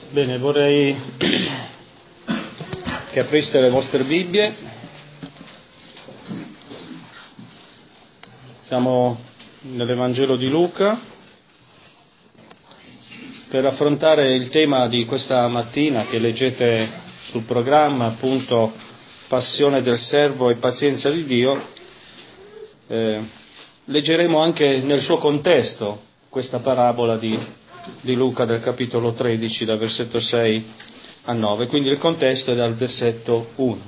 Bene, vorrei che apriste le vostre Bibbie. Siamo nell'Evangelo di Luca per affrontare il tema di questa mattina che leggete sul programma, appunto passione del servo e pazienza di Dio. Leggeremo anche nel suo contesto questa parabola di Luca del capitolo 13 dal versetto 6 a 9, quindi il contesto è dal versetto 1.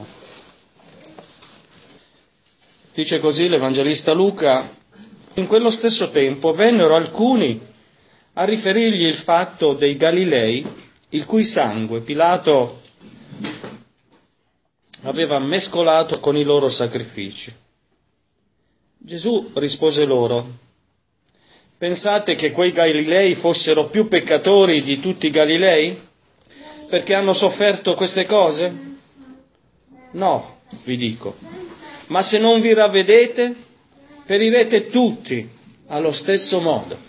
Dice così l'Evangelista Luca: in quello stesso tempo vennero alcuni a riferirgli il fatto dei Galilei, il cui sangue Pilato aveva mescolato con i loro sacrifici. Gesù rispose loro: pensate che quei Galilei fossero più peccatori di tutti i Galilei, perché hanno sofferto queste cose? No, vi dico, ma se non vi ravvedete, perirete tutti allo stesso modo.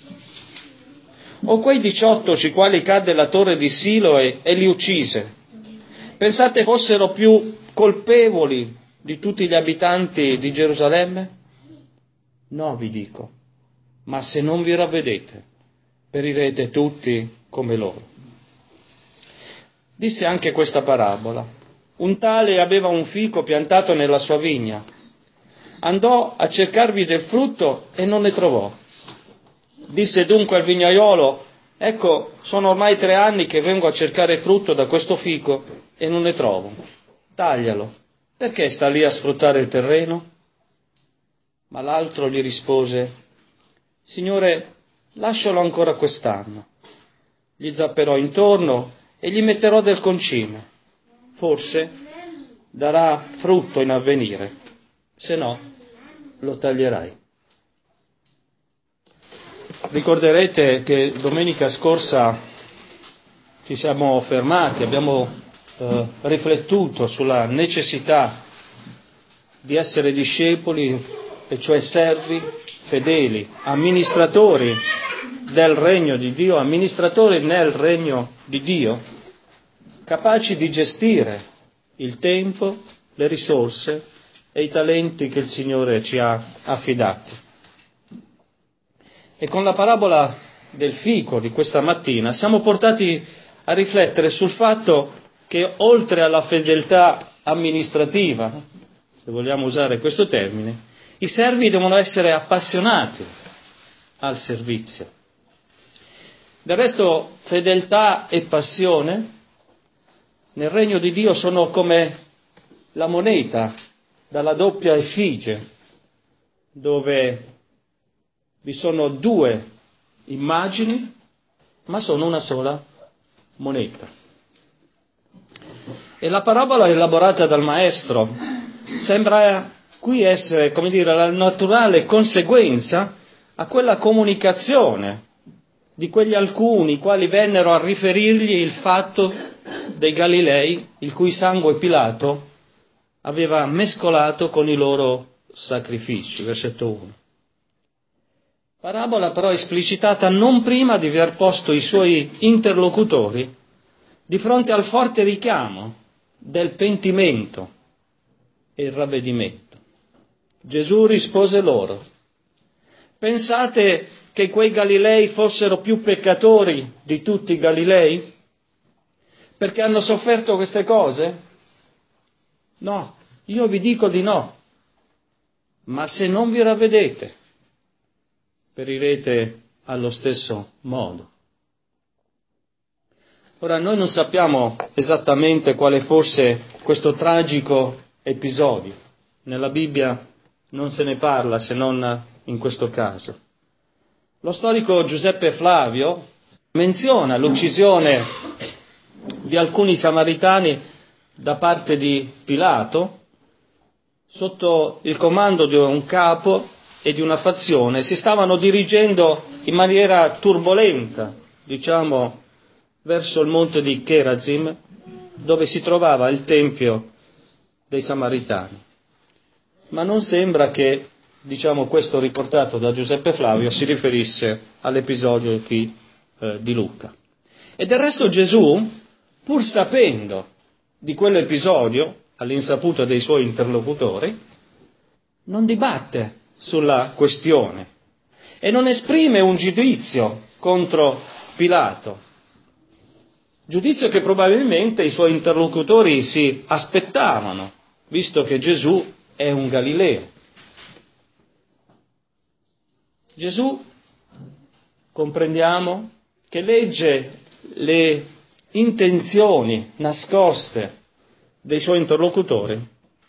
O quei 18 sui quali cadde la torre di Siloe e li uccise, pensate fossero più colpevoli di tutti gli abitanti di Gerusalemme? No, vi dico, ma se non vi ravvedete, perirete tutti come loro. Disse anche questa parabola: un tale aveva un fico piantato nella sua vigna. Andò a cercarvi del frutto e non ne trovò. Disse dunque al vignaiolo: ecco, sono ormai 3 anni che vengo a cercare frutto da questo fico e non ne trovo. Taglialo, perché sta lì a sfruttare il terreno? Ma l'altro gli rispose: Signore, lascialo ancora quest'anno. Gli zapperò intorno e gli metterò del concime. Forse darà frutto in avvenire, se no lo taglierai. Ricorderete che domenica scorsa ci siamo fermati, abbiamo riflettuto sulla necessità di essere discepoli, e cioè servi fedeli, amministratori del regno di Dio, amministratori nel regno di Dio, capaci di gestire il tempo, le risorse e i talenti che il Signore ci ha affidati. E con la parabola del fico di questa mattina siamo portati a riflettere sul fatto che oltre alla fedeltà amministrativa, se vogliamo usare questo termine, i servi devono essere appassionati al servizio. Del resto, fedeltà e passione nel regno di Dio sono come la moneta dalla doppia effigie, dove vi sono 2 immagini, ma sono una sola moneta. E la parabola elaborata dal maestro sembra qui essere, come dire, la naturale conseguenza a quella comunicazione di quegli alcuni quali vennero a riferirgli il fatto dei Galilei, il cui sangue Pilato aveva mescolato con i loro sacrifici. Versetto 1. Parabola però esplicitata non prima di aver posto i suoi interlocutori di fronte al forte richiamo del pentimento e il ravvedimento. Gesù rispose loro: pensate che quei Galilei fossero più peccatori di tutti i Galilei? Perché hanno sofferto queste cose? No, io vi dico di no. Ma se non vi ravvedete, perirete allo stesso modo. Ora, noi non sappiamo esattamente quale fosse questo tragico episodio. Nella Bibbia non se ne parla se non in questo caso. Lo storico Giuseppe Flavio menziona l'uccisione di alcuni samaritani da parte di Pilato sotto il comando di un capo e di una fazione. Si stavano dirigendo in maniera turbolenta, diciamo, verso il monte di Cherazim, dove si trovava il tempio dei Samaritani. Ma non sembra che, questo riportato da Giuseppe Flavio si riferisse all'episodio qui di Luca. E del resto Gesù, pur sapendo di quell'episodio, all'insaputa dei suoi interlocutori, non dibatte sulla questione e non esprime un giudizio contro Pilato, giudizio che probabilmente i suoi interlocutori si aspettavano, visto che Gesù è un Galileo. Gesù, comprendiamo, che legge le intenzioni nascoste dei suoi interlocutori,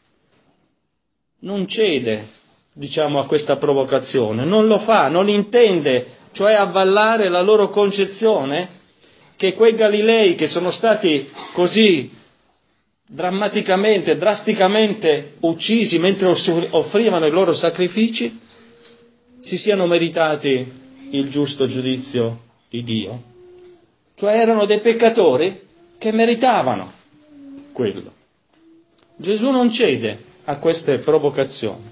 non cede, a questa provocazione, non lo fa, non intende, cioè avvallare la loro concezione che quei Galilei che sono stati così drammaticamente, drasticamente uccisi mentre offrivano i loro sacrifici, si siano meritati il giusto giudizio di Dio. Cioè erano dei peccatori che meritavano quello. Gesù non cede a queste provocazioni.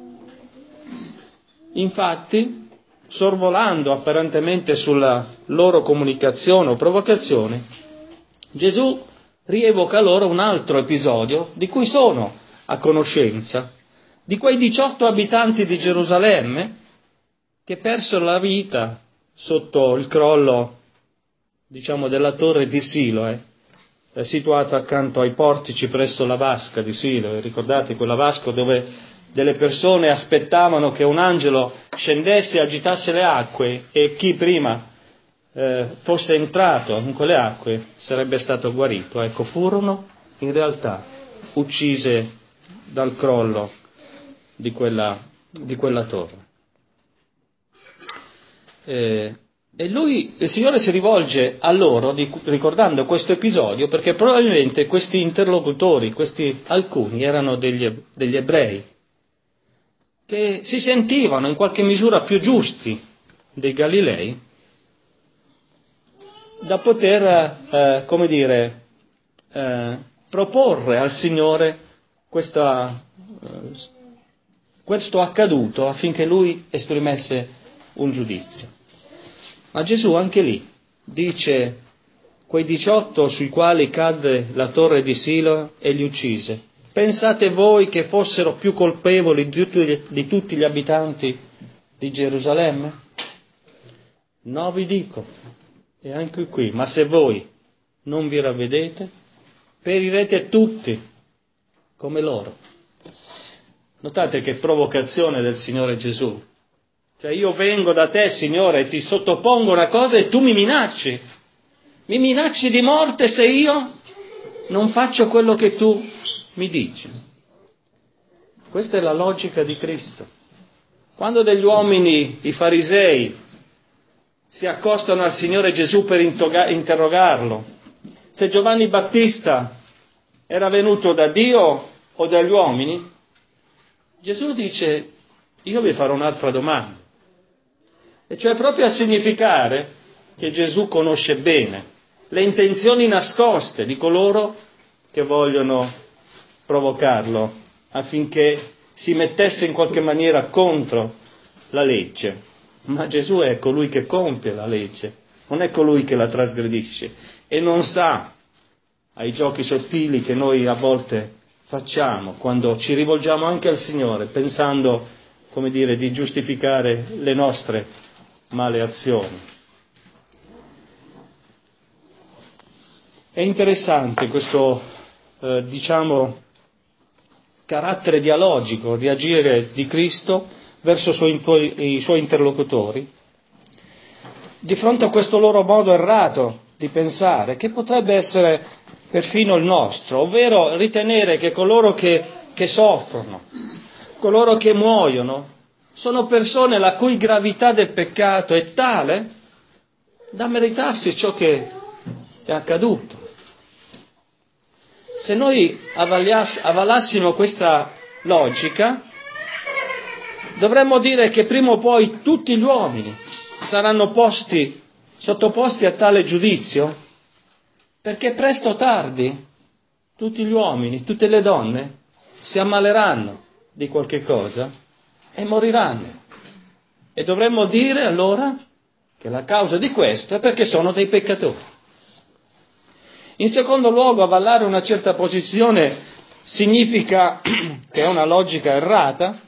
Infatti, sorvolando apparentemente sulla loro comunicazione o provocazione, Gesù rievoca loro un altro episodio di cui sono a conoscenza, di quei 18 abitanti di Gerusalemme che persero la vita sotto il crollo, della torre di Siloe, situata accanto ai portici presso la vasca di Siloe. Ricordate quella vasca dove delle persone aspettavano che un angelo scendesse e agitasse le acque e chi prima fosse entrato in quelle acque sarebbe stato guarito. Ecco, furono in realtà uccise dal crollo di quella torre. E il Signore si rivolge a loro ricordando questo episodio perché probabilmente questi interlocutori, alcuni erano degli ebrei che si sentivano in qualche misura più giusti dei Galilei da poter, proporre al Signore questo accaduto affinché Lui esprimesse un giudizio. Ma Gesù anche lì dice quei 18 sui quali cadde la torre di Silo e li uccise. Pensate voi che fossero più colpevoli di tutti gli abitanti di Gerusalemme? No, vi dico, e anche qui, ma se voi non vi ravvedete, perirete tutti come loro. Notate che provocazione del Signore Gesù. Cioè io vengo da te, Signore, e ti sottopongo una cosa e tu mi minacci di morte se io non faccio quello che tu mi dici. Questa è la logica di Cristo. Quando degli uomini, i farisei, si accostano al Signore Gesù per interrogarlo, se Giovanni Battista era venuto da Dio o dagli uomini, Gesù dice, io vi farò un'altra domanda. E cioè proprio a significare che Gesù conosce bene le intenzioni nascoste di coloro che vogliono provocarlo affinché si mettesse in qualche maniera contro la legge. Ma Gesù è colui che compie la legge, non è colui che la trasgredisce e non sa ai giochi sottili che noi a volte facciamo quando ci rivolgiamo anche al Signore pensando, di giustificare le nostre male azioni. È interessante questo, carattere dialogico di agire di Cristo verso i suoi interlocutori, di fronte a questo loro modo errato di pensare, che potrebbe essere perfino il nostro, ovvero ritenere che coloro che soffrono, coloro che muoiono, sono persone la cui gravità del peccato è tale da meritarsi ciò che è accaduto. Se noi avallassimo questa logica, dovremmo dire che prima o poi tutti gli uomini saranno sottoposti a tale giudizio, perché presto o tardi tutti gli uomini, tutte le donne si ammaleranno di qualche cosa e moriranno. E dovremmo dire allora che la causa di questo è perché sono dei peccatori. In secondo luogo, avallare una certa posizione significa, che è una logica errata,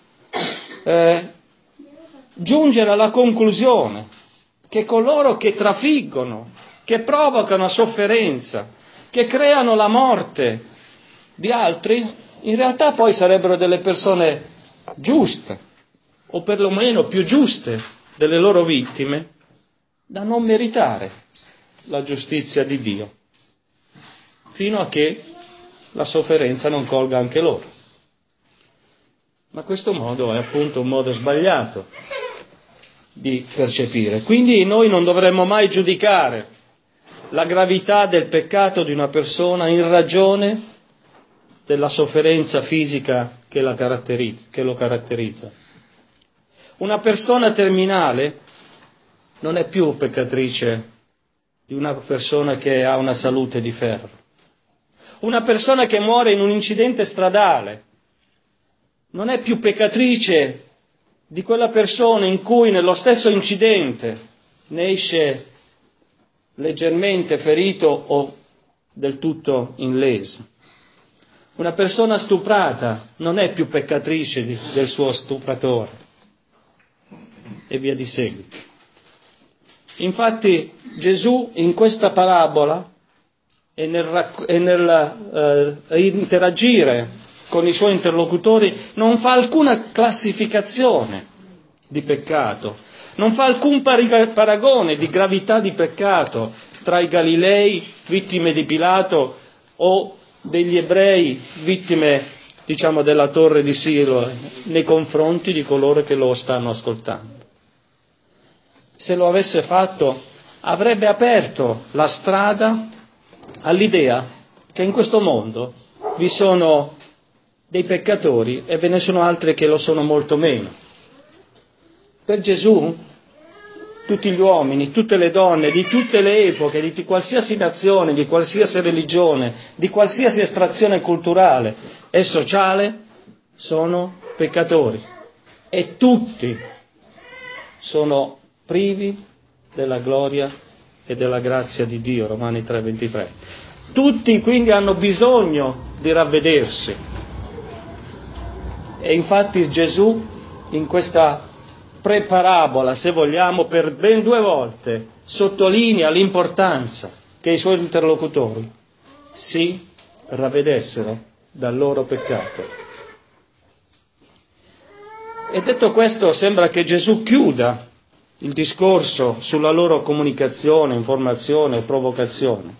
giungere alla conclusione che coloro che trafiggono, che provocano sofferenza, che creano la morte di altri, in realtà poi sarebbero delle persone giuste, o perlomeno più giuste delle loro vittime, da non meritare la giustizia di Dio, fino a che la sofferenza non colga anche loro. Ma questo modo è appunto un modo sbagliato di percepire. Quindi noi non dovremmo mai giudicare la gravità del peccato di una persona in ragione della sofferenza fisica che lo caratterizza. Una persona terminale non è più peccatrice di una persona che ha una salute di ferro. Una persona che muore in un incidente stradale non è più peccatrice di quella persona in cui nello stesso incidente ne esce leggermente ferito o del tutto illeso. Una persona stuprata non è più peccatrice del suo stupratore, e via di seguito. Infatti Gesù in questa parabola e nel interagire con i suoi interlocutori non fa alcuna classificazione di peccato, non fa alcun paragone di gravità di peccato tra i Galilei, vittime di Pilato, o degli ebrei, vittime, della torre di Siloe, nei confronti di coloro che lo stanno ascoltando. Se lo avesse fatto, avrebbe aperto la strada all'idea che in questo mondo vi sono dei peccatori e ve ne sono altri che lo sono molto meno. Per Gesù, tutti gli uomini, tutte le donne, di tutte le epoche, di qualsiasi nazione, di qualsiasi religione, di qualsiasi estrazione culturale e sociale, sono peccatori. E tutti sono privi della gloria e della grazia di Dio, Romani 3,23. Tutti quindi hanno bisogno di ravvedersi. E infatti Gesù in questa preparabola, se vogliamo, per ben 2 volte sottolinea l'importanza che i suoi interlocutori si ravvedessero dal loro peccato. E detto questo, sembra che Gesù chiuda il discorso sulla loro comunicazione, informazione o provocazione,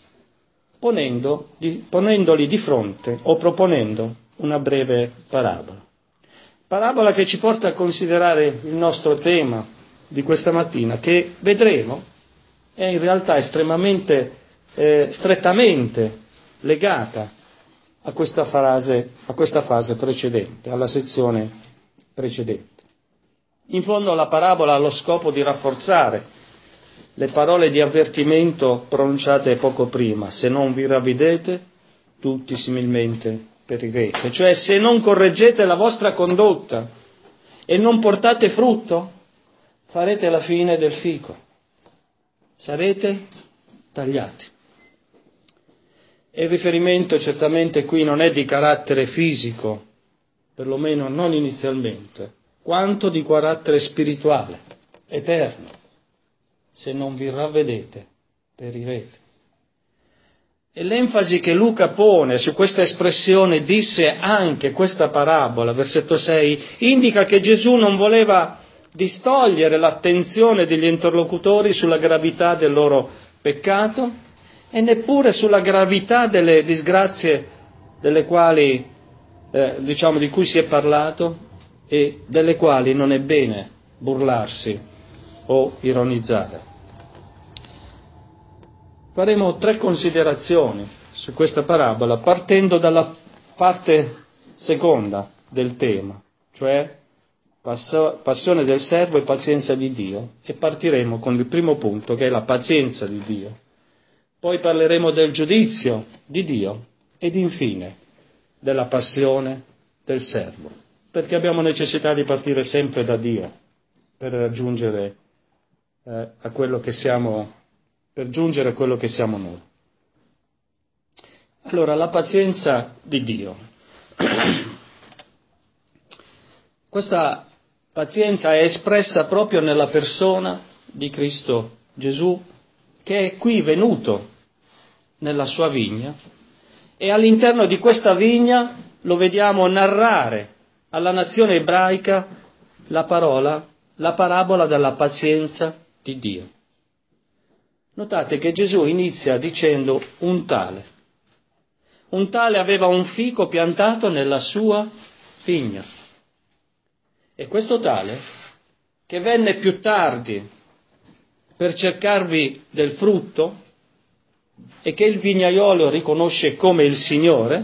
ponendoli di fronte o proponendo una breve parabola. Parabola che ci porta a considerare il nostro tema di questa mattina, che vedremo è in realtà estremamente, strettamente legata a questa fase precedente, alla sezione precedente. In fondo la parabola ha lo scopo di rafforzare le parole di avvertimento pronunciate poco prima: se non vi ravvedete, tutti similmente perirete. Cioè, se non correggete la vostra condotta e non portate frutto, farete la fine del fico. Sarete tagliati. E il riferimento certamente qui non è di carattere fisico, perlomeno non inizialmente, quanto di carattere spirituale, eterno. Se non vi ravvedete, perirete. E l'enfasi che Luca pone su questa espressione, disse anche questa parabola, versetto 6, indica che Gesù non voleva distogliere l'attenzione degli interlocutori sulla gravità del loro peccato e neppure sulla gravità delle disgrazie delle quali, di cui si è parlato e delle quali non è bene burlarsi o ironizzare. Faremo 3 considerazioni su questa parabola, partendo dalla parte seconda del tema, cioè passione del servo e pazienza di Dio, e partiremo con il primo punto, che è la pazienza di Dio. Poi parleremo del giudizio di Dio ed infine della passione del servo, perché abbiamo necessità di partire sempre da Dio per raggiungere a quello che siamo, per giungere a quello che siamo noi. Allora, la pazienza di Dio. Questa pazienza è espressa proprio nella persona di Cristo Gesù, che è qui venuto nella sua vigna, e all'interno di questa vigna lo vediamo narrare alla nazione ebraica la parabola della pazienza di Dio. Notate che Gesù inizia dicendo un tale aveva un fico piantato nella sua vigna, e questo tale, che venne più tardi per cercarvi del frutto e che il vignaiolo riconosce come il Signore,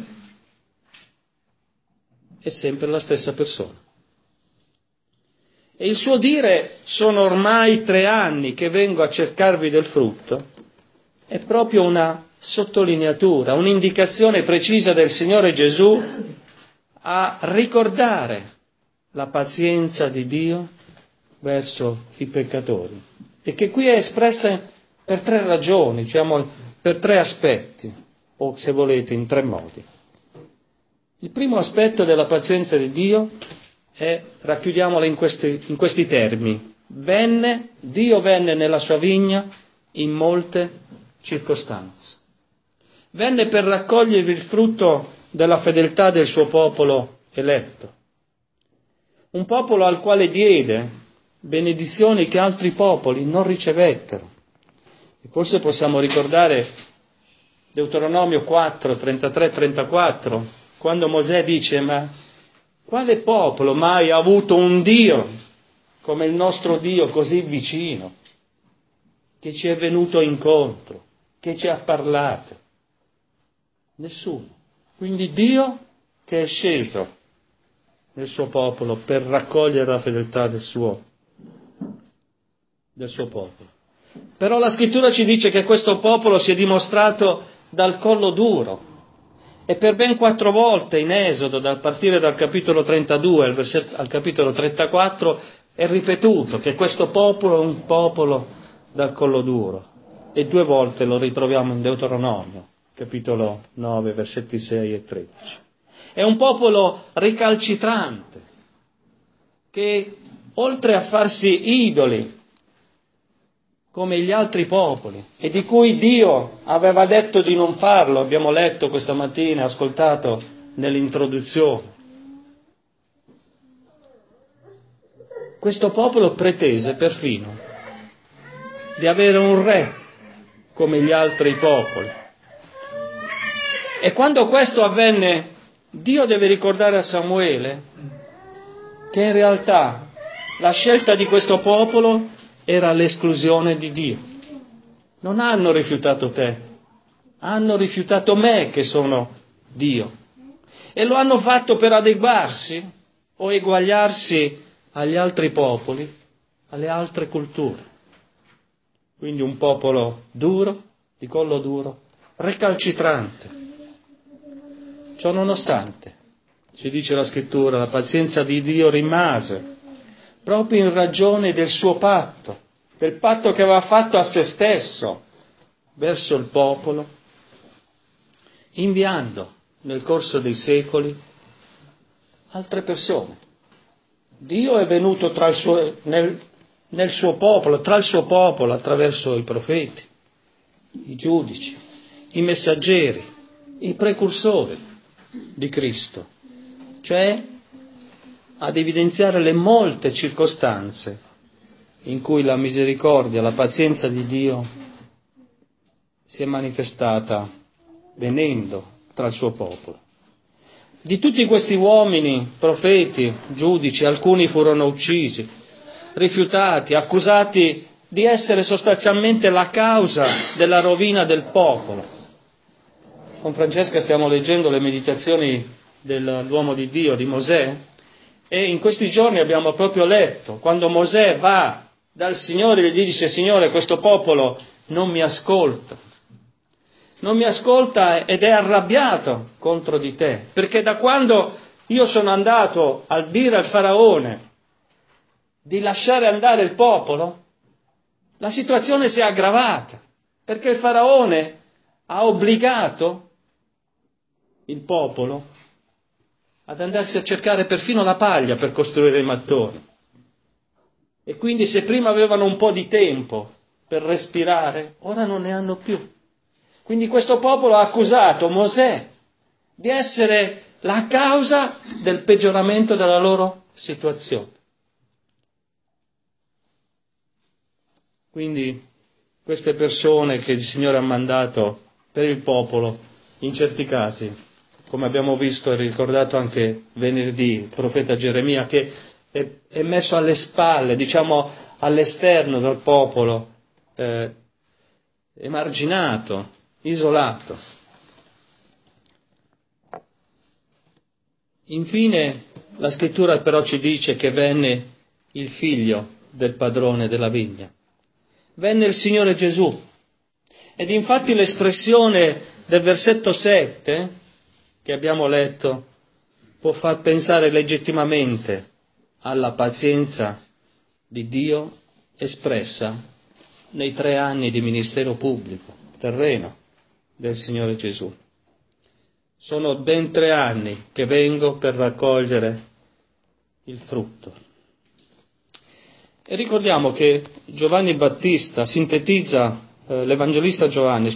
è sempre la stessa persona. E il suo dire: sono ormai 3 anni che vengo a cercarvi del frutto, è proprio una sottolineatura, un'indicazione precisa del Signore Gesù a ricordare la pazienza di Dio verso i peccatori, e che qui è espressa per 3 ragioni, diciamo per 3 aspetti, o se volete in 3 modi. Il primo aspetto della pazienza di Dio è, racchiudiamola in questi termini: Dio venne nella sua vigna in molte circostanze. Venne per raccogliere il frutto della fedeltà del suo popolo eletto, un popolo al quale diede benedizioni che altri popoli non ricevettero. E forse possiamo ricordare Deuteronomio 4, 33, 34, quando Mosè dice: ma quale popolo mai ha avuto un Dio come il nostro Dio, così vicino, che ci è venuto incontro, che ci ha parlato? Nessuno. Quindi Dio che è sceso nel suo popolo per raccogliere la fedeltà del suo popolo. Però la Scrittura ci dice che questo popolo si è dimostrato dal collo duro, e per ben 4 volte in Esodo, dal partire dal capitolo 32 al capitolo 34, è ripetuto che questo popolo è un popolo dal collo duro, e 2 volte lo ritroviamo in Deuteronomio, capitolo 9, versetti 6 e 13. È un popolo ricalcitrante, che oltre a farsi idoli come gli altri popoli, e di cui Dio aveva detto di non farlo, abbiamo letto questa mattina, ascoltato nell'introduzione, questo popolo pretese perfino di avere un re come gli altri popoli. E quando questo avvenne, Dio deve ricordare a Samuele che in realtà la scelta di questo popolo era l'esclusione di Dio. Non hanno rifiutato te, hanno rifiutato me che sono Dio, e lo hanno fatto per adeguarsi o eguagliarsi agli altri popoli, alle altre culture. Quindi un popolo duro, di collo duro, recalcitrante. Ciò nonostante, ci dice la Scrittura, la pazienza di Dio rimase, proprio in ragione del suo patto, del patto che aveva fatto a se stesso verso il popolo, inviando nel corso dei secoli altre persone. Dio è venuto nel suo popolo, tra il suo popolo, attraverso i profeti, i giudici, i messaggeri, i precursori di Cristo, cioè ad evidenziare le molte circostanze in cui la misericordia, la pazienza di Dio si è manifestata venendo tra il suo popolo. Di tutti questi uomini, profeti, giudici, alcuni furono uccisi, rifiutati, accusati di essere sostanzialmente la causa della rovina del popolo. Con Francesca stiamo leggendo le meditazioni dell'uomo di Dio, di Mosè, e in questi giorni abbiamo proprio letto, quando Mosè va dal Signore e gli dice: Signore, questo popolo non mi ascolta ed è arrabbiato contro di te, perché da quando io sono andato a dire al Faraone di lasciare andare il popolo, la situazione si è aggravata, perché il Faraone ha obbligato il popolo ad andarsi a cercare perfino la paglia per costruire i mattoni. E quindi se prima avevano un po' di tempo per respirare, ora non ne hanno più. Quindi questo popolo ha accusato Mosè di essere la causa del peggioramento della loro situazione. Quindi queste persone che il Signore ha mandato per il popolo, in certi casi, come abbiamo visto e ricordato anche venerdì, il profeta Geremia, che è messo alle spalle, diciamo all'esterno del popolo, emarginato, isolato. Infine la scrittura però ci dice che venne il figlio del padrone della vigna, venne il Signore Gesù. Ed infatti l'espressione del versetto 7 che abbiamo letto può far pensare legittimamente alla pazienza di Dio espressa nei 3 anni di ministero pubblico terreno del Signore Gesù. Sono ben 3 anni che vengo per raccogliere il frutto. E ricordiamo che Giovanni Battista sintetizza, l'Evangelista Giovanni,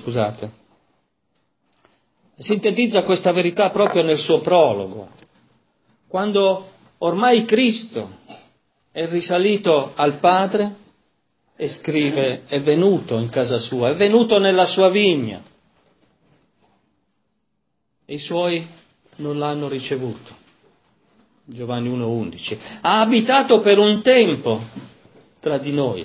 sintetizza questa verità proprio nel suo prologo, quando ormai Cristo è risalito al Padre e scrive: è venuto in casa sua, è venuto nella sua vigna, e i suoi non l'hanno ricevuto. Giovanni 1,11. Ha abitato per un tempo tra di noi.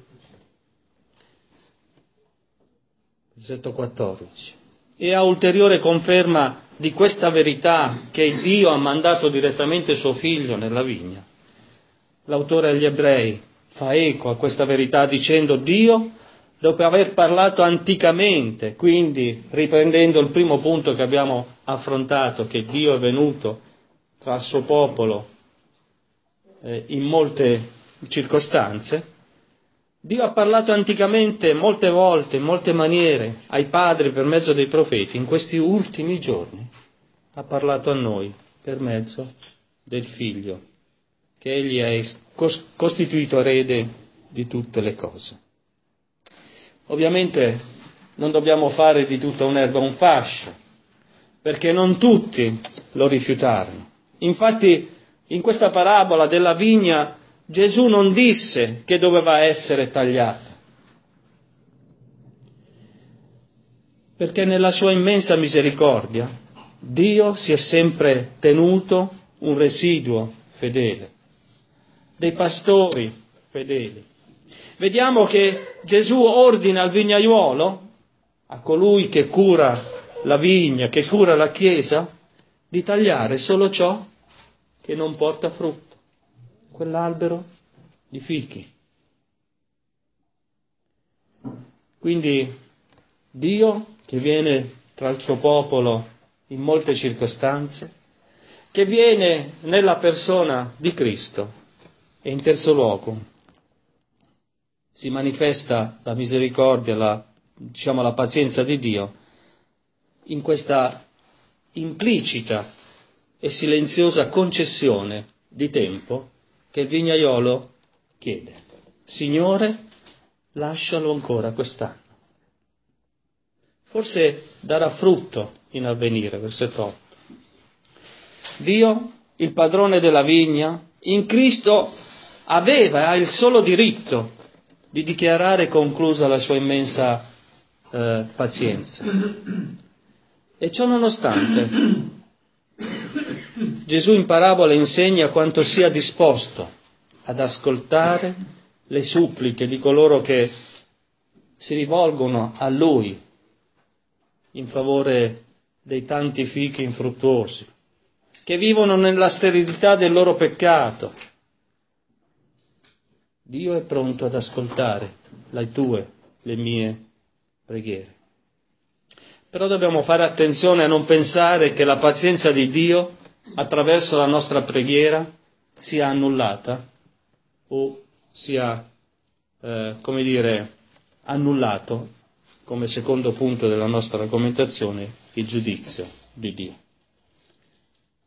Versetto 14. E a ulteriore conferma di questa verità che Dio ha mandato direttamente suo figlio nella vigna, l'autore agli Ebrei fa eco a questa verità dicendo: Dio, dopo aver parlato anticamente, quindi riprendendo il primo punto che abbiamo affrontato, che Dio è venuto tra il suo popolo in molte circostanze, Dio ha parlato anticamente molte volte, in molte maniere, ai padri per mezzo dei profeti. In questi ultimi giorni ha parlato a noi per mezzo del Figlio, che Egli è costituito erede di tutte le cose. Ovviamente non dobbiamo fare di tutta un'erba un fascio, perché non tutti lo rifiutarono. Infatti, in questa parabola della vigna, Gesù non disse che doveva essere tagliata, perché nella sua immensa misericordia Dio si è sempre tenuto un residuo fedele, dei pastori fedeli. Vediamo che Gesù ordina al vignaiuolo, a colui che cura la vigna, che cura la chiesa, di tagliare solo ciò che non porta frutto, quell'albero di fichi. Quindi Dio, che viene tra il suo popolo in molte circostanze, che viene nella persona di Cristo, e in terzo luogo si manifesta la misericordia, la pazienza di Dio in questa implicita e silenziosa concessione di tempo che il vignaiolo chiede. Signore, lascialo ancora quest'anno. Forse darà frutto in avvenire, versetto 8. Dio, il padrone della vigna, in Cristo aveva e ha il solo diritto di dichiarare conclusa la sua immensa pazienza. E ciò nonostante, Gesù in parabola insegna quanto sia disposto ad ascoltare le suppliche di coloro che si rivolgono a Lui in favore dei tanti fichi infruttuosi, che vivono nella sterilità del loro peccato. Dio è pronto ad ascoltare le mie preghiere. Però dobbiamo fare attenzione a non pensare che la pazienza di Dio attraverso la nostra preghiera sia annullata o sia, annullato, come secondo punto della nostra argomentazione, il giudizio di Dio.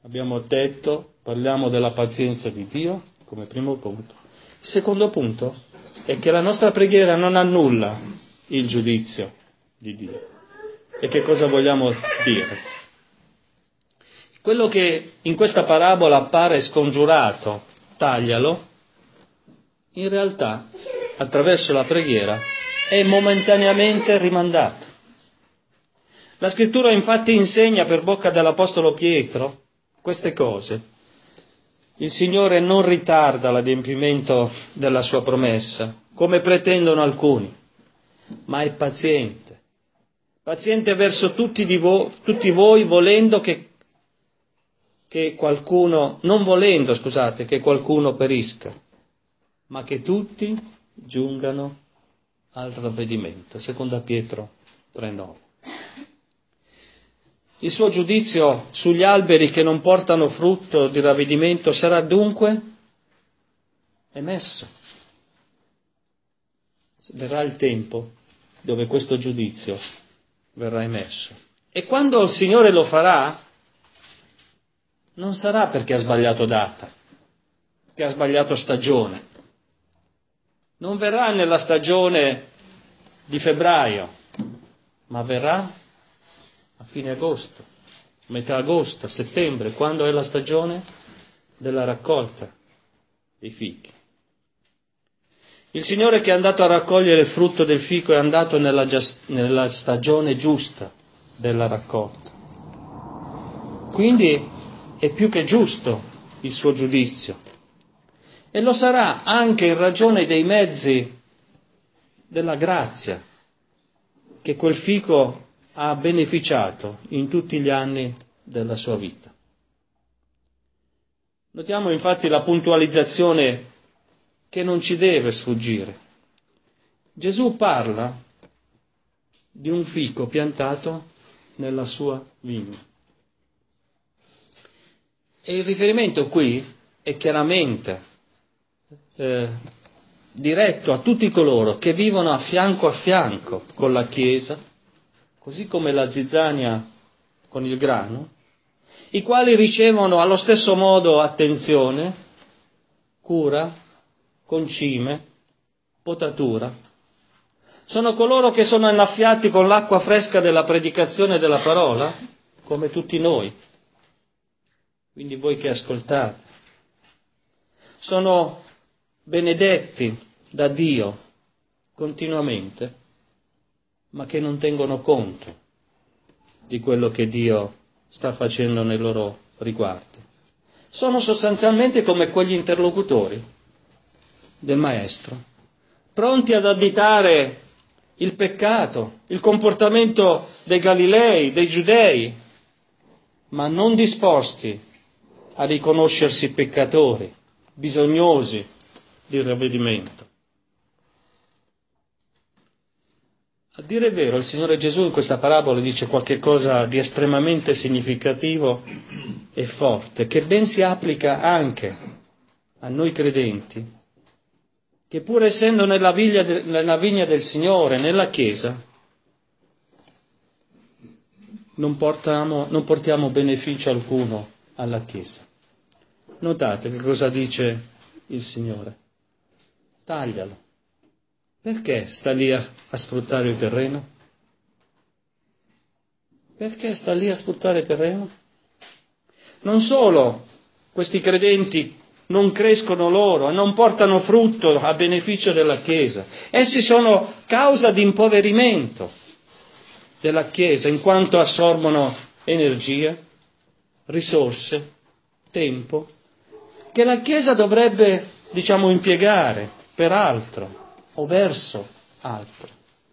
Abbiamo detto, parliamo della pazienza di Dio come primo punto. Il secondo punto è che la nostra preghiera non annulla il giudizio di Dio. E che cosa vogliamo dire? Quello che in questa parabola appare scongiurato, taglialo, in realtà, attraverso la preghiera, è momentaneamente rimandato. La Scrittura infatti insegna per bocca dell'Apostolo Pietro queste cose. Il Signore non ritarda l'adempimento della sua promessa, come pretendono alcuni, ma è paziente. Paziente verso tutti voi, volendo che qualcuno, non volendo, scusate, che qualcuno perisca, ma che tutti giungano al ravvedimento. Seconda Pietro 3,9. Il suo giudizio sugli alberi che non portano frutto di ravvedimento sarà dunque emesso. Verrà il tempo dove questo giudizio verrà emesso. E quando il Signore lo farà, non sarà perché ha sbagliato data, che ha sbagliato stagione. Non verrà nella stagione di febbraio, ma verrà a fine agosto, metà agosto, settembre, quando è la stagione della raccolta dei fichi. Il Signore che è andato a raccogliere il frutto del fico è andato nella stagione giusta della raccolta. Quindi è più che giusto il suo giudizio. E lo sarà anche in ragione dei mezzi della grazia che quel fico ha beneficiato in tutti gli anni della sua vita. Notiamo infatti la puntualizzazione che non ci deve sfuggire. Gesù parla di un fico piantato nella sua vigna. E il riferimento qui è chiaramente diretto a tutti coloro che vivono a fianco con la Chiesa, così come la zizzania con il grano, i quali ricevono allo stesso modo attenzione, cura, concime, potatura. Sono coloro che sono annaffiati con l'acqua fresca della predicazione della parola, come tutti noi. Quindi voi che ascoltate. Sono benedetti da Dio continuamente, ma che non tengono conto di quello che Dio sta facendo nei loro riguardi. Sono sostanzialmente come quegli interlocutori del Maestro, pronti ad additare il peccato, il comportamento dei Galilei, dei Giudei, ma non disposti a riconoscersi peccatori, bisognosi di ravvedimento. A dire il vero, il Signore Gesù in questa parabola dice qualche cosa di estremamente significativo e forte, che ben si applica anche a noi credenti, che pur essendo nella vigna del Signore, nella Chiesa, non portiamo beneficio alcuno alla Chiesa. Notate che cosa dice il Signore. Taglialo. Perché sta lì a sfruttare il terreno? Perché sta lì a sfruttare il terreno? Non solo questi credenti non crescono loro e non portano frutto a beneficio della Chiesa, essi sono causa di impoverimento della Chiesa in quanto assorbono energia, risorse, tempo, che la Chiesa dovrebbe, impiegare per altro o verso altro.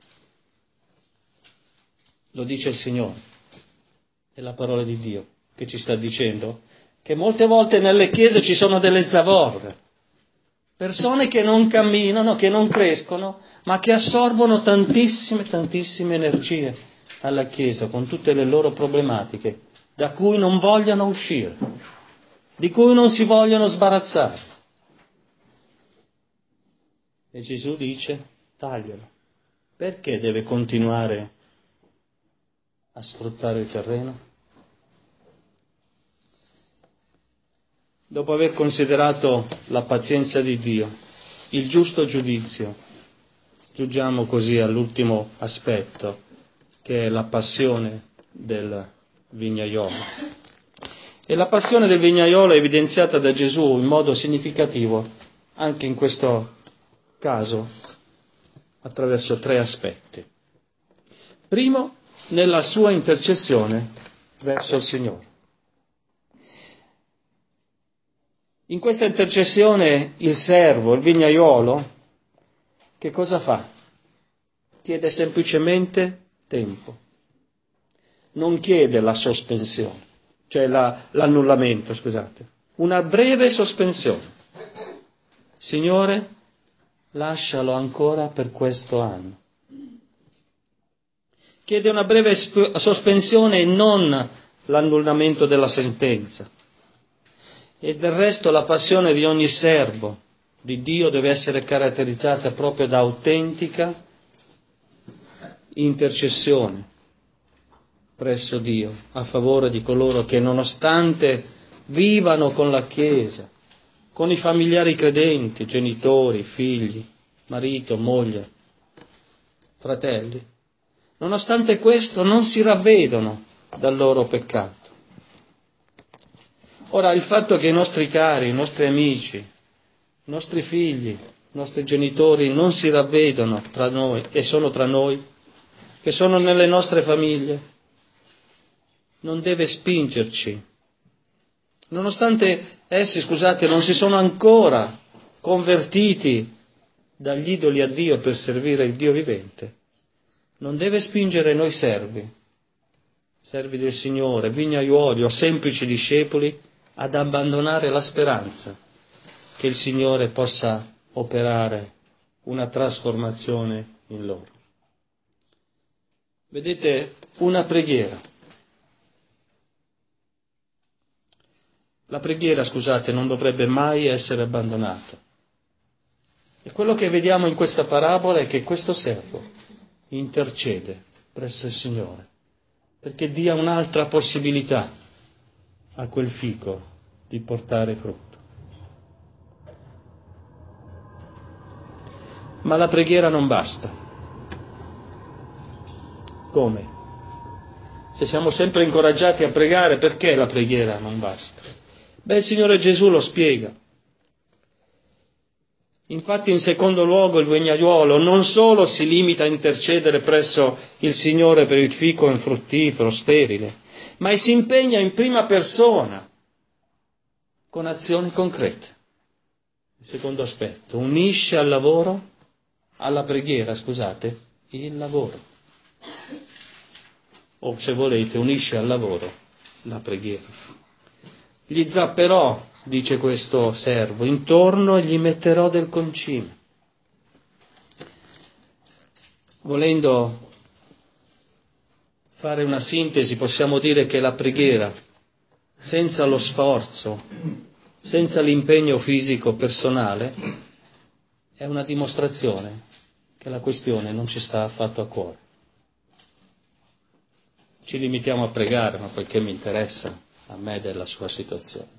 Lo dice il Signore, è la parola di Dio che ci sta dicendo che molte volte nelle chiese ci sono delle zavorre, persone che non camminano, che non crescono, ma che assorbono tantissime energie alla Chiesa con tutte le loro problematiche, da cui non vogliono uscire, di cui non si vogliono sbarazzare. E Gesù dice, taglialo. Perché deve continuare a sfruttare il terreno? dopo aver considerato la pazienza di Dio, il giusto giudizio, giungiamo così all'ultimo aspetto, che è la passione del vignaiolo. E la passione del vignaiolo è evidenziata da Gesù in modo significativo anche in questo caso attraverso 3 aspetti. Primo, nella sua intercessione verso il Signore. In questa intercessione il servo, il vignaiolo, che cosa fa? Chiede semplicemente tempo. Non chiede la sospensione, cioè l'annullamento, scusate. Una breve sospensione. Signore, lascialo ancora per questo anno. Chiede una breve sospensione e non l'annullamento della sentenza. E del resto la passione di ogni servo di Dio deve essere caratterizzata proprio da autentica intercessione presso Dio a favore di coloro che, nonostante vivano con la Chiesa, con i familiari credenti, genitori, figli, marito, moglie, fratelli, nonostante questo non si ravvedono dal loro peccato. Ora, il fatto che i nostri cari, i nostri amici, i nostri figli, i nostri genitori non si ravvedono tra noi e sono tra noi, che sono nelle nostre famiglie, non deve spingerci. Nonostante essi, scusate, non si sono ancora convertiti dagli idoli a Dio per servire il Dio vivente, non deve spingere noi servi del Signore, vignaiuoli o semplici discepoli, ad abbandonare la speranza che il Signore possa operare una trasformazione in loro. Vedete, una preghiera. La preghiera, scusate, non dovrebbe mai essere abbandonata. E quello che vediamo in questa parabola è che questo servo intercede presso il Signore perché dia un'altra possibilità a quel fico di portare frutto. Ma la preghiera non basta. Come? Se siamo sempre incoraggiati a pregare, perché la preghiera non basta? Beh, il Signore Gesù lo spiega. Infatti, in secondo luogo, il vignaiuolo non solo si limita a intercedere presso il Signore per il fico infruttifero, sterile, ma si impegna in prima persona con azioni concrete. Il secondo aspetto, unisce al lavoro, alla preghiera, scusate, il lavoro. O se volete, unisce al lavoro la preghiera. Gli zapperò, dice questo servo, intorno e gli metterò del concime. Volendo fare una sintesi, possiamo dire che la preghiera, senza lo sforzo, senza l'impegno fisico personale, è una dimostrazione che la questione non ci sta affatto a cuore. Ci limitiamo a pregare, ma poiché mi interessa a me della sua situazione.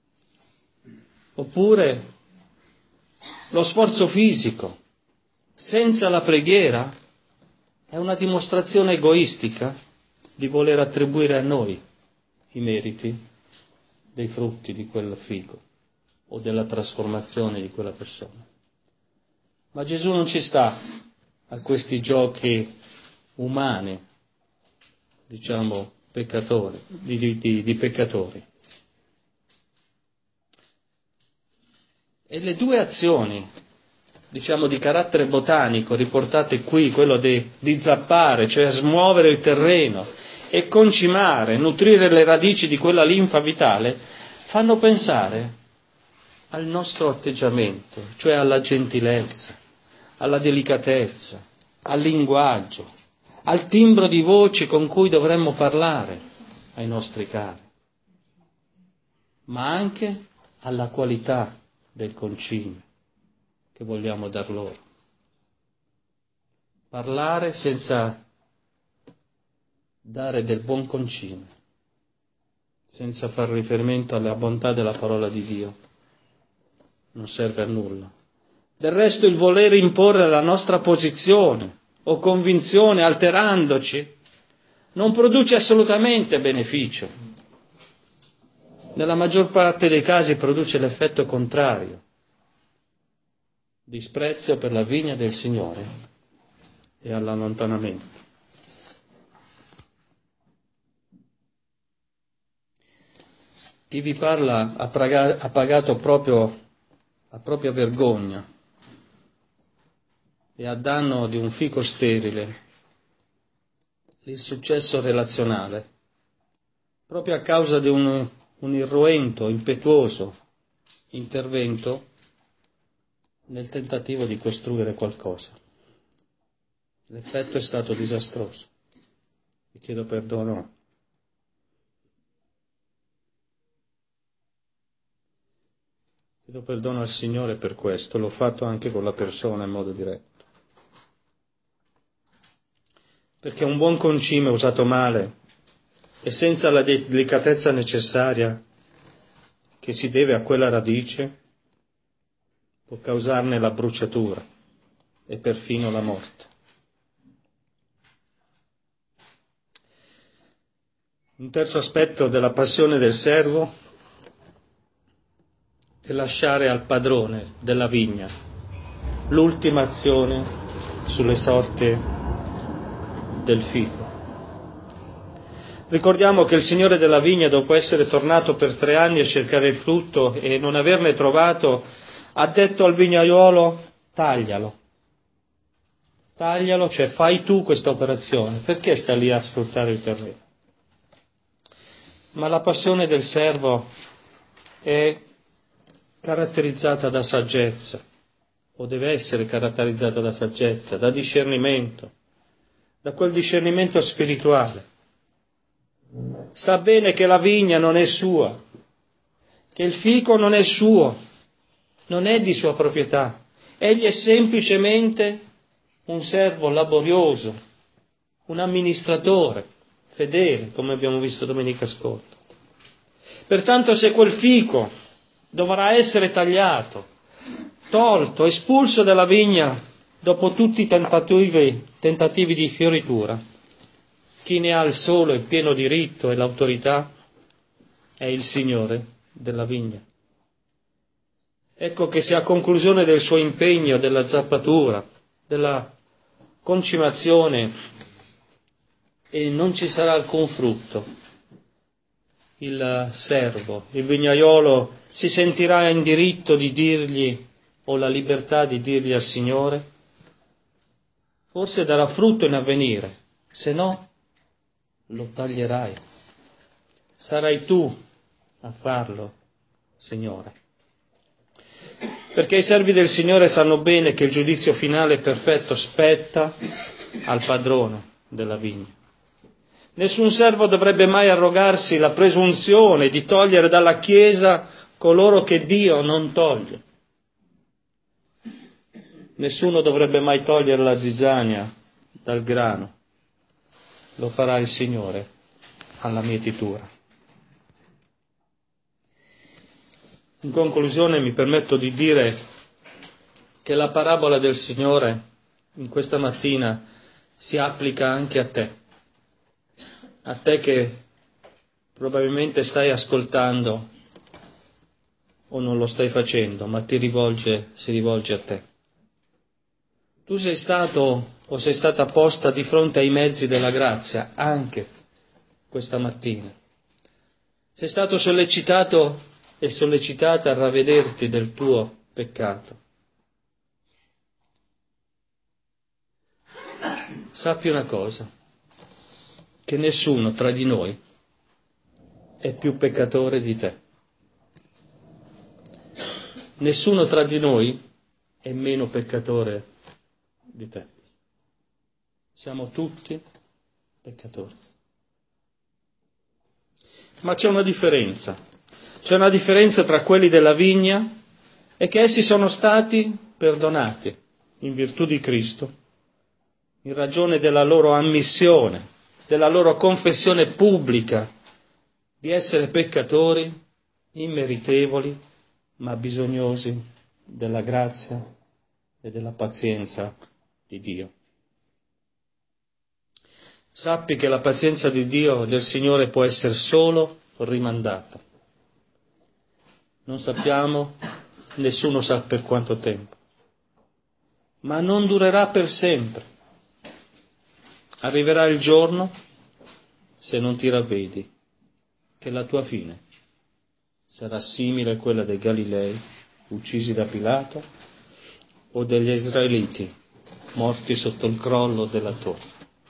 Oppure lo sforzo fisico, senza la preghiera, è una dimostrazione egoistica di voler attribuire a noi i meriti dei frutti di quel fico o della trasformazione di quella persona. Ma Gesù non ci sta a questi giochi umani, diciamo, peccatori, di peccatori. E le 2 azioni, diciamo, di carattere botanico riportate qui, quello di zappare, cioè smuovere il terreno e concimare, nutrire le radici di quella linfa vitale, fanno pensare al nostro atteggiamento, cioè alla gentilezza, alla delicatezza, al linguaggio, al timbro di voce con cui dovremmo parlare ai nostri cari, ma anche alla qualità del concime che vogliamo dar loro. Parlare senza dare del buon concime, senza far riferimento alla bontà della parola di Dio non serve a nulla. Del resto il voler imporre la nostra posizione o convinzione alterandoci non produce assolutamente beneficio. Nella maggior parte dei casi produce l'effetto contrario: disprezzo per la vigna del Signore e allontanamento. Chi vi parla ha pagato proprio la propria vergogna e a danno di un fico sterile il successo relazionale, proprio a causa di un irruento, impetuoso intervento nel tentativo di costruire qualcosa. L'effetto è stato disastroso. Vi chiedo perdono. Chiedo perdono al Signore per questo, l'ho fatto anche con la persona in modo diretto. Perché un buon concime usato male e senza la delicatezza necessaria che si deve a quella radice può causarne la bruciatura e perfino la morte. Un terzo aspetto della passione del servo è lasciare al padrone della vigna l'ultima azione sulle sorti del fico. Ricordiamo che il Signore della vigna, dopo essere tornato per 3 anni a cercare il frutto e non averne trovato, ha detto al vignaiolo: taglialo, cioè fai tu questa operazione, perché sta lì a sfruttare il terreno? Ma la passione del servo è caratterizzata da saggezza, o deve essere caratterizzata da saggezza, da discernimento, da quel discernimento spirituale. Sa bene che la vigna non è sua, che il fico non è suo, non è di sua proprietà. Egli è semplicemente un servo laborioso, un amministratore fedele, come abbiamo visto domenica scorsa. Pertanto, se quel fico dovrà essere tagliato, tolto, espulso dalla vigna dopo tutti i tentativi di fioritura, chi ne ha il solo e pieno diritto e l'autorità è il Signore della vigna. Ecco che se a conclusione del suo impegno, della zappatura, della concimazione, e non ci sarà alcun frutto, il servo, il vignaiolo, si sentirà in diritto di dirgli, o la libertà di dirgli al Signore: forse darà frutto in avvenire, se no lo taglierai. Sarai tu a farlo, Signore. Perché i servi del Signore sanno bene che il giudizio finale perfetto spetta al padrone della vigna. Nessun servo dovrebbe mai arrogarsi la presunzione di togliere dalla Chiesa coloro che Dio non toglie. Nessuno dovrebbe mai togliere la zizzania dal grano. Lo farà il Signore alla mietitura. In conclusione mi permetto di dire che la parabola del Signore in questa mattina si applica anche a te che probabilmente stai ascoltando o non lo stai facendo, ma si rivolge a te. Tu sei stato o sei stata posta di fronte ai mezzi della grazia anche questa mattina. Sei stato sollecitato e sollecitata a ravvederti del tuo peccato. Sappi una cosa, che nessuno tra di noi è più peccatore di te. Nessuno tra di noi è meno peccatore di te. Siamo tutti peccatori. Ma c'è una differenza. C'è una differenza tra quelli della vigna e che essi sono stati perdonati in virtù di Cristo, in ragione della loro ammissione, della loro confessione pubblica di essere peccatori, immeritevoli, ma bisognosi della grazia e della pazienza di Dio. Sappi che la pazienza di Dio, del Signore, può essere solo rimandata. Non sappiamo, nessuno sa per quanto tempo, ma non durerà per sempre. Arriverà il giorno, se non ti ravvedi, che la tua fine sarà simile a quella dei Galilei, uccisi da Pilato, o degli israeliti, morti sotto il crollo della torre.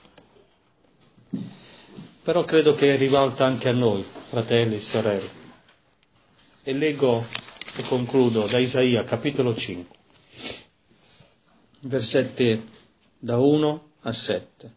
Però credo che è rivolta anche a noi, fratelli e sorelle. E leggo e concludo da Isaia, capitolo 5, versetti da 1 a 7.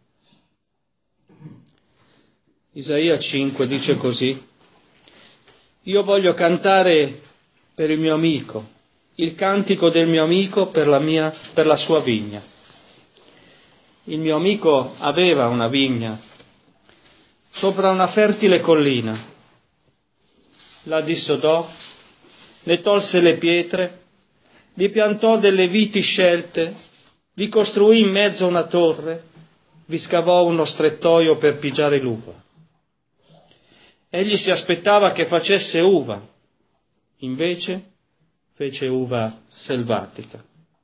Isaia 5 dice così: io voglio cantare per il mio amico, il cantico del mio amico per la sua vigna. Il mio amico aveva una vigna sopra una fertile collina, la dissodò, ne tolse le pietre, vi piantò delle viti scelte, vi costruì in mezzo una torre, vi scavò uno strettoio per pigiare l'uva. Egli si aspettava che facesse uva, invece fece uva selvatica.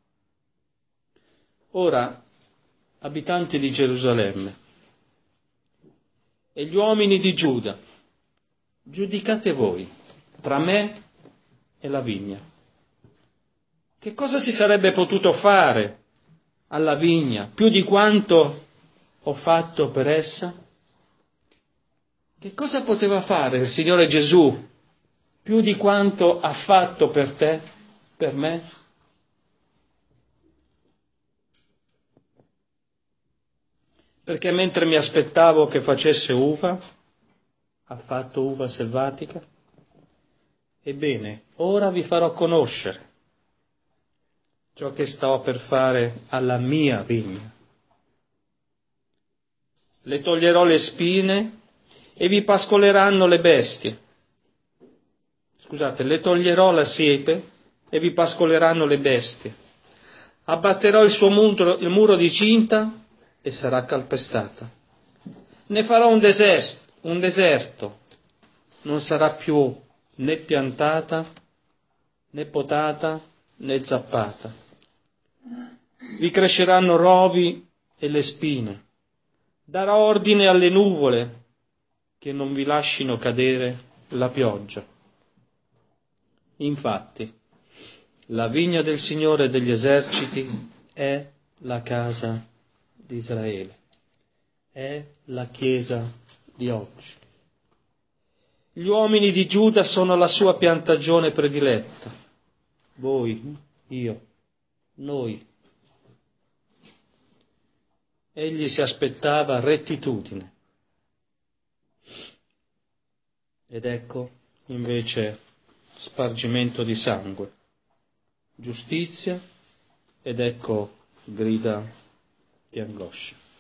Ora, abitanti di Gerusalemme e gli uomini di Giuda, giudicate voi tra me e la vigna. Che cosa si sarebbe potuto fare alla vigna più di quanto ho fatto per essa? Che cosa poteva fare il Signore Gesù più di quanto ha fatto per te, per me? Perché mentre mi aspettavo che facesse uva, ha fatto uva selvatica? Ebbene, ora vi farò conoscere ciò che sto per fare alla mia vigna. Le toglierò le spine e vi pascoleranno le bestie. Le toglierò la siepe e vi pascoleranno le bestie. Abbatterò il muro di cinta e sarà calpestata. Ne farò un deserto, non sarà più né piantata, né potata, né zappata. Vi cresceranno rovi e le spine. Darò ordine alle nuvole che non vi lascino cadere la pioggia. Infatti, la vigna del Signore degli eserciti è la casa di Israele, è la Chiesa di oggi. Gli uomini di Giuda sono la sua piantagione prediletta. Voi, io, noi. Egli si aspettava rettitudine. Ed ecco, invece, spargimento di sangue, giustizia, ed ecco grida di angoscia.